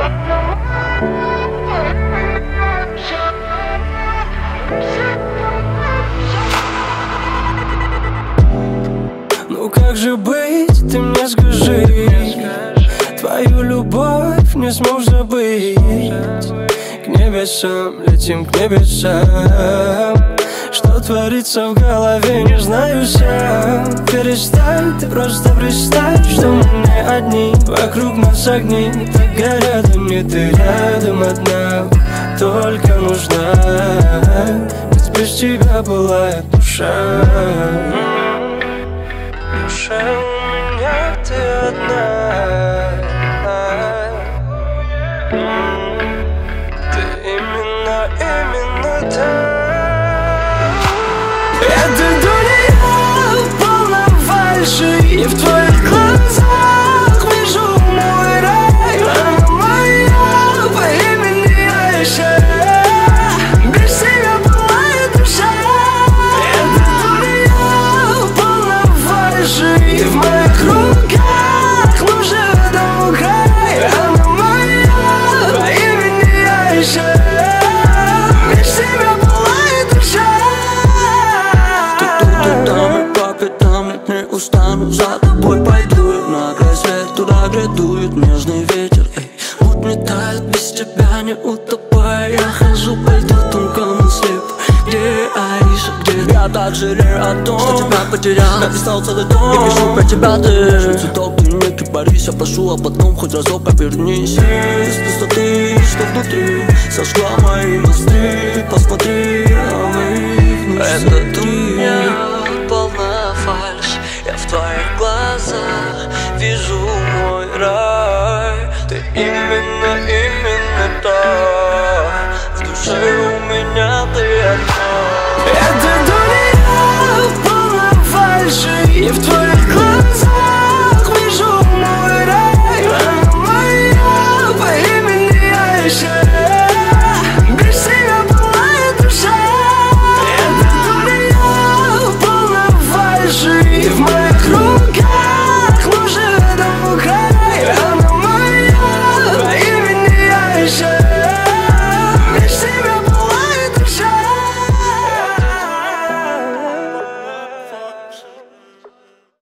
Ну как же быть, ты мне скажи. Твою любовь не сможешь забыть. К небесам, летим к небесам. Что творится в голове, не знаю сам. Перестань, ты просто представь, что мы не одни. Вокруг нас огни, так горят, и мне ты рядом одна. Только нужна, ведь без тебя была душа. Душа у меня, ты одна. Ты именно та. Эта дуня полна фальши, и в твоих глазах вижу мой рай. Она моя по имени Айша. Без тебя пылает душа. Эта дуня полна фальши, и в моих руках лужа до край. Она моя по имени Айша. Без тебя пылает душа. Не устану, за тобой пойду я на край света, туда, где дует нежный ветер. Путь метает, без тебя не утопая. Я хожу по льду тонкому слепу. Где Аиша, где я так жалею о том, что тебя потерял. Написал целый том, и пишу про тебя ты. Цветок, ты не кипарись, я прошу, а потом хоть разок повернись. Из пустоты, что внутри, сожгла мои мосты. Посмотри, а мы это ты. Полна фальшь, я в твоих глазах вижу мой рай. Ты именно та. В душе у меня ты одна. Эта дуня полна фальши, и в твоих глазах